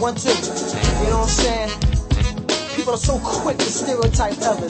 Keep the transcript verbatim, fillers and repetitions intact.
One, two. You know what I'm saying? People are so quick to stereotype others.